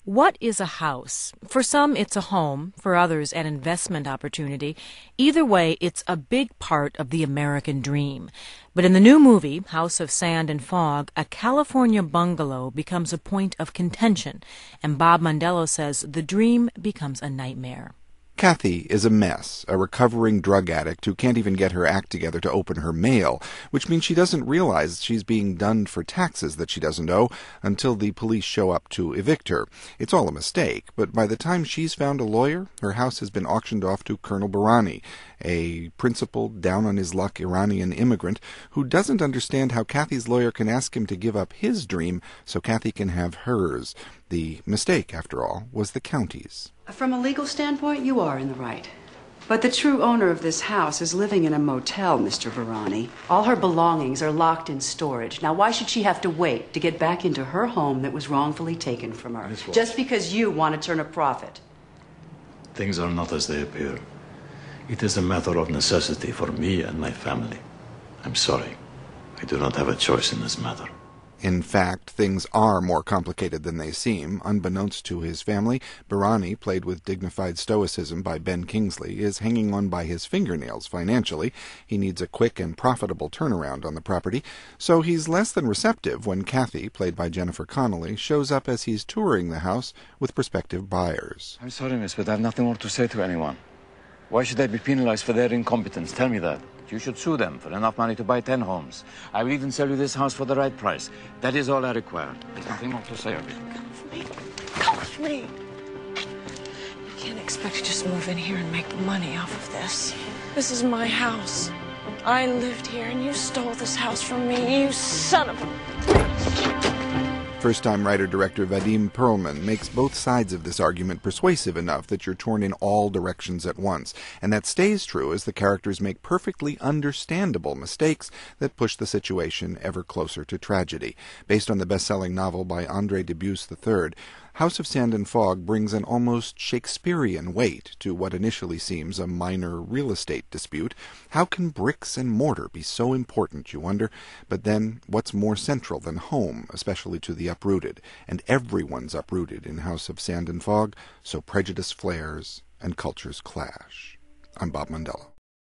What is a house? For some, it's a home. For others, an investment opportunity. Either way, it's a big part of the American dream. But in the new movie, House of Sand and Fog, a California bungalow becomes a point of contention, and Bob Mondello says the dream becomes a nightmare. Kathy is a mess, a recovering drug addict who can't even get her act together to open her mail, which means she doesn't realize she's being dunned for taxes that she doesn't owe until the police show up to evict her. It's all a mistake, but by the time she's found a lawyer, her house has been auctioned off to Colonel Barani, a principled, down-on-his-luck Iranian immigrant who doesn't understand how Kathy's lawyer can ask him to give up his dream so Kathy can have hers. The mistake, after all, was the county's. From a legal standpoint, you are in the right. But the true owner of this house is living in a motel, Mr. Varani. All her belongings are locked in storage. Now, why should she have to wait to get back into her home that was wrongfully taken from her? Just because you want to turn a profit? Things are not as they appear. It is a matter of necessity for me and my family. I'm sorry. I do not have a choice in this matter. In fact, things are more complicated than they seem. Unbeknownst to his family, Barani, played with dignified stoicism by Ben Kingsley, is hanging on by his fingernails financially. He needs a quick and profitable turnaround on the property, so he's less than receptive when Kathy, played by Jennifer Connelly, shows up as he's touring the house with prospective buyers. I'm sorry, miss, but I have nothing more to say to anyone. Why should they be penalized for their incompetence? Tell me that. You should sue them for enough money to buy 10 homes. I will even sell you this house for the right price. That is all I require. There's nothing more to say of it. Come with me. Come with me. You can't expect to just move in here and make money off of this. This is my house. I lived here, and you stole this house from me, you son of a... First-time writer-director Vadim Perlman makes both sides of this argument persuasive enough that you're torn in all directions at once, and that stays true as the characters make perfectly understandable mistakes that push the situation ever closer to tragedy. Based on the best-selling novel by André Dubus III, House of Sand and Fog brings an almost Shakespearean weight to what initially seems a minor real estate dispute. How can bricks and mortar be so important, you wonder? But then, what's more central than home, especially to the uprooted? And everyone's uprooted in House of Sand and Fog, so prejudice flares and cultures clash. I'm Bob Mondello.